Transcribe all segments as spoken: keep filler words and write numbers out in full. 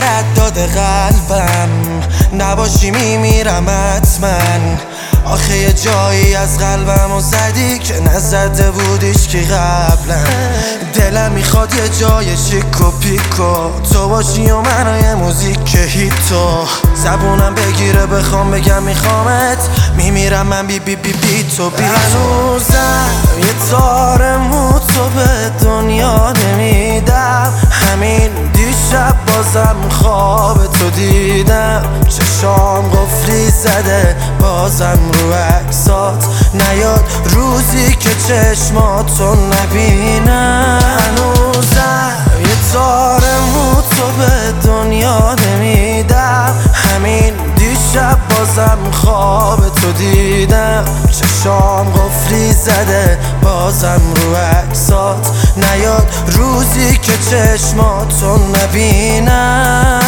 رداد قلبم نباشی میمیرم حتما. آخه یه جایی از قلبمو زدی که نزده بودیش که قبلا. دلم میخواد یه جای شیک و پیکو تو باشی و منو موزیک هیتو. زبونم بگیره بخوام بگم میخوامت، میمیرم من بی بی بی بی تو بی تو. هنوزم یه تار مو تو به دنیا نمیدم. همین دیشب بازم خواب تو دیدم. چشام قفلی زده بازم رو عکسات نیاد روزی که چشماتو نبینم. هنوزم یه تار مو تو به دنیا نمیدم. همین دیشب بازم خواب تو دیدم. چشام قفلی زده بازم رو عکسات نیاد روزی که چشماتو نبینم.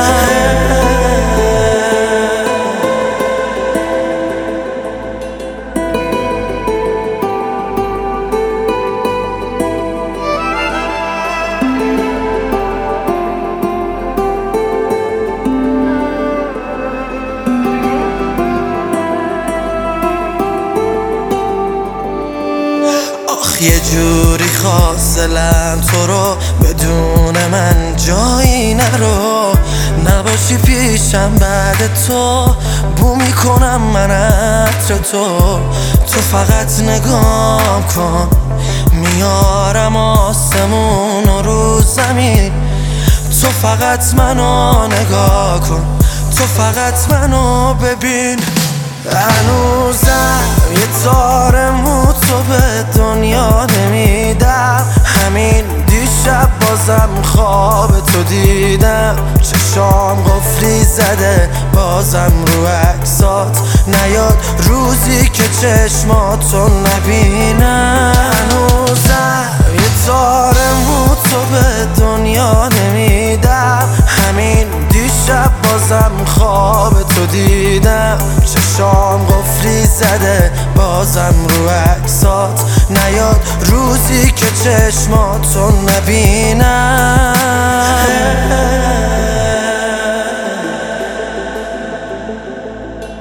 یه جوری خواست دلم تو رو بدون من جایی نرو. نباشی پیشم بعد تو بو میکنم من عطر تو. تو فقط نگاه کن میارم آسمون و رو زمین. تو فقط منو نگاه کن، تو فقط منو ببین. هنوزم یه تار مو تو به دنیا نمیدم. همین دیشب بازم خواب تو دیدم. چشام قفلی زده بازم رو عکسات نیاد روزی که چشماتو نبینم. هنوزم یه تار مو تو به دنیا نمیدم. همین دیشب بازم خواب تو دیدم. چشام قفلی زده بازم رو عکسات نیاد روزی که چشماتو نبینم.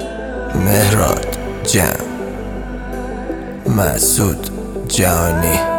مهراد جمع، مسعود جهانی.